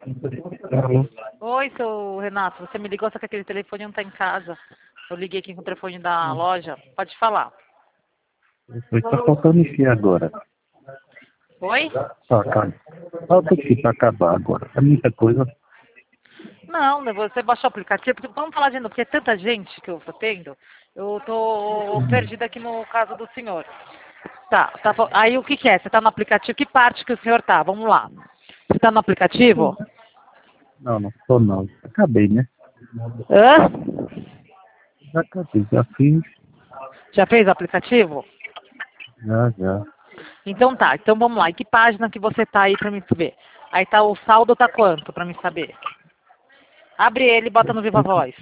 Alô? Oi, seu Renato, você me ligou, só que aquele telefone não está em casa. Eu liguei aqui com o telefone da loja. Pode falar. Tá faltando o que agora? Oi? Tá, tá. Falta o que pra acabar agora? É muita coisa. Não, né, você baixou o aplicativo, porque vamos falar de novo, porque é tanta gente que eu tô tendo, eu tô perdida aqui no caso do senhor. Aí o que que é? Você tá no aplicativo, que parte que o senhor tá? Vamos lá. Você tá no aplicativo? Não, não tô não. Acabei, né? Hã? Já acabei, já fiz. Já fez o aplicativo? Já. Então tá, então vamos lá. E que página que você tá aí pra me ver? Aí tá o saldo tá quanto pra me saber? Abre ele e bota no Viva Voz.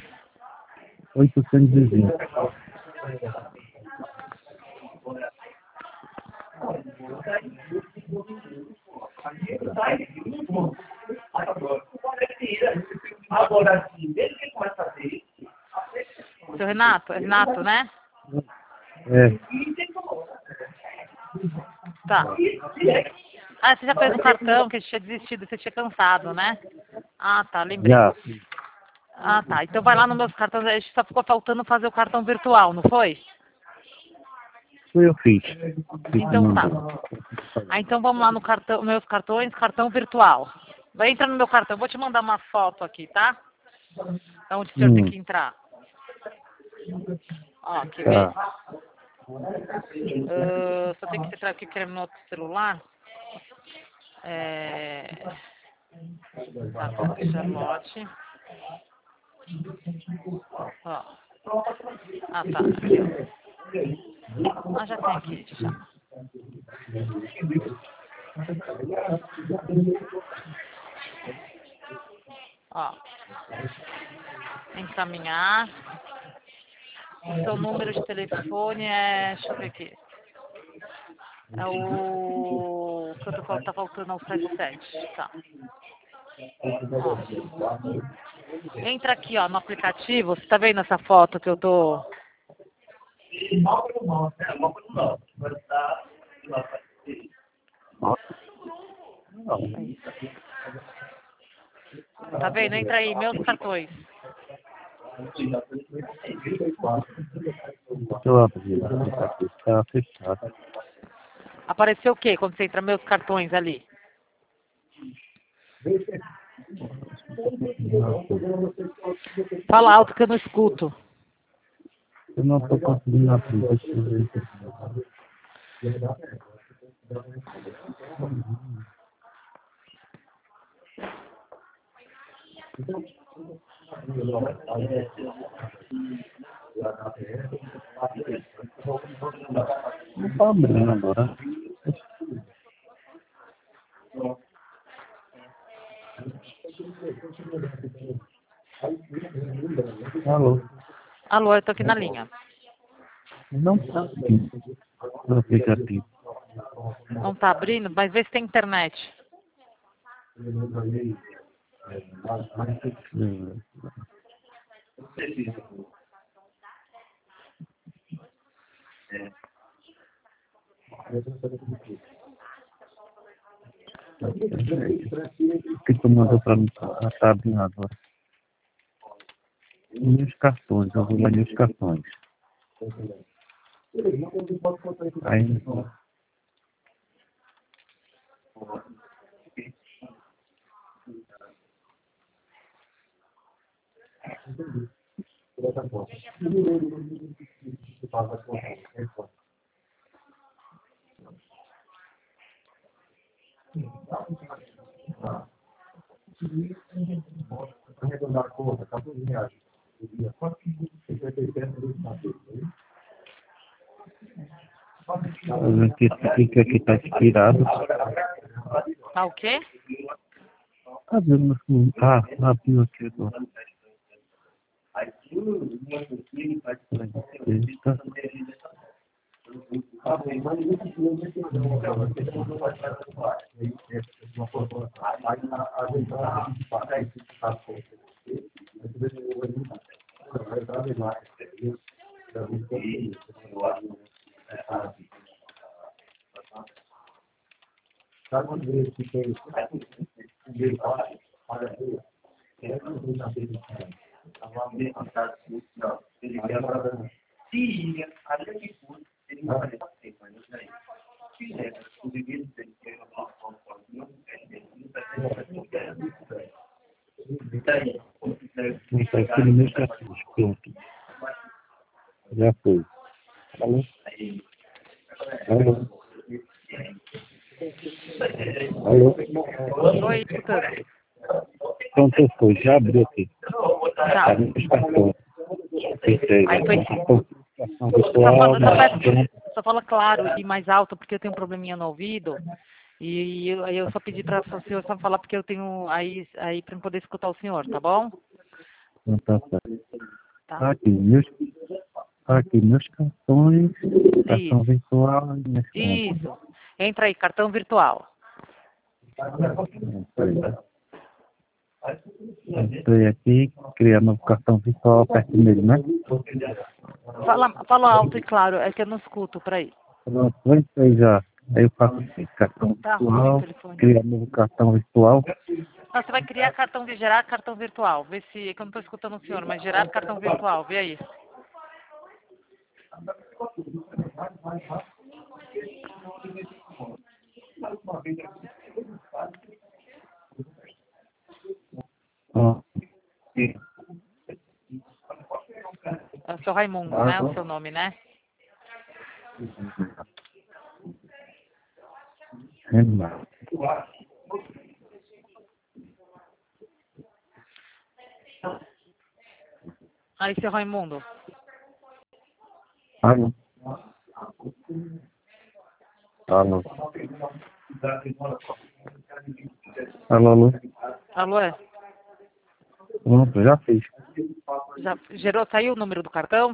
820. Seu Renato, é Renato, né? É, Tá. Ah, você já fez um cartão que tinha desistido, você tinha cansado, né? Ah, tá, lembrei. já. Ah, tá. Então vai lá nos meus cartões, a gente só ficou faltando fazer o cartão virtual, não foi? Foi eu fiz. Então tá. Ah, então vamos lá no cartão, meus cartões, cartão virtual. Vai entrar no meu cartão, vou te mandar uma foto aqui, tá? É onde o senhor tem que entrar. Ó, quer ver? Tá. Só tem que entrar aqui que é no outro celular. É... Tá, Charlotte. Ó. Ah, tá. Aqui, ó. Ah, já tem aqui, já. Ó. Encaminhar. O seu número de telefone é... Deixa eu ver aqui. É o... que eu tô falando, tá faltando é o 77. Tá. Ó. Entra aqui, ó, no aplicativo. Você tá vendo essa foto que eu tô... Aí. Tá vendo? Entra aí, meus cartões. Eu abri. Tá fechado. Apareceu o quê quando você entra meus cartões ali? Fala alto que eu não escuto. Eu não tô conseguindo abrir. Deixa eu ver. Não tá abrindo agora. Alô? Alô, eu tô aqui na linha. Não tá abrindo. No aplicativo. Não tá abrindo? Mas vê se tem internet. O que tu mandou pra mim? Tá abrindo agora. Meus cartões, eu vou lá nos cartões. Aí, fica aqui tá expirado. Tá o quê? Tá vendo? Abriu aqui agora. Sexta. Não está aqui no meu cartão. Pronto. Já foi. Alô? Alô? Alô? Oi, escutando. Pronto, foi. Já abriu aqui. Tá. Está no meu cartão. Aí foi. Cartão virtual, Só fala claro e mais alto, porque eu tenho um probleminha no ouvido. E aí eu só pedi para o senhor só falar porque eu tenho aí para poder escutar o senhor, tá bom? não tá certo. Tá. Aqui meus cartões, cartão Isso. virtual e minhas contas. Isso. Entra aí, cartão virtual. Entrei aqui, criar novo cartão virtual, aperto nele, né? Fala alto e claro, é que eu não escuto, peraí. Pronto, entrei já. Aí eu faço assim, cartão Tá ruim o virtual, telefone. criar novo cartão virtual. Não, você vai criar gerar cartão virtual. Vê se, é que eu não estou escutando o senhor, mas gerar cartão virtual, vê aí. Ó, É o seu Raimundo, né? O seu nome, né? Renato. Aí, seu Raimundo. Alô? Alô? Alô, alô? Alô, é? Pronto, já fiz. Já gerou, saiu o número do cartão?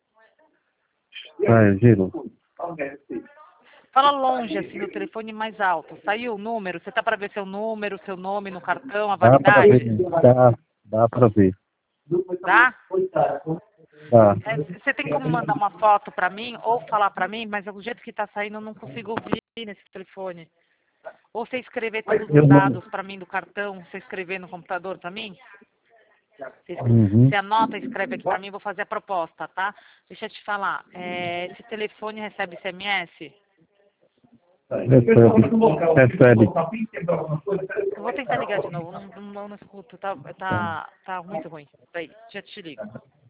Girou. Fala longe, assim, no telefone mais alto. Saiu o número? Você tá para ver seu número, seu nome no cartão, a Dá pra ver, validade? dá pra ver. Tá? Tá. Você tem como mandar uma foto para mim ou falar para mim, mas do jeito que tá saindo eu não consigo ouvir nesse telefone. Ou você escrever todos Eu os mando. dados para mim do cartão, você escrever no computador para mim? Uhum. Você anota e escreve aqui para mim, eu vou fazer a proposta, tá? Deixa eu te falar, esse telefone recebe SMS? Recebe. Eu vou tentar ligar de novo, não escuto, tá muito ruim. Peraí, já te ligo.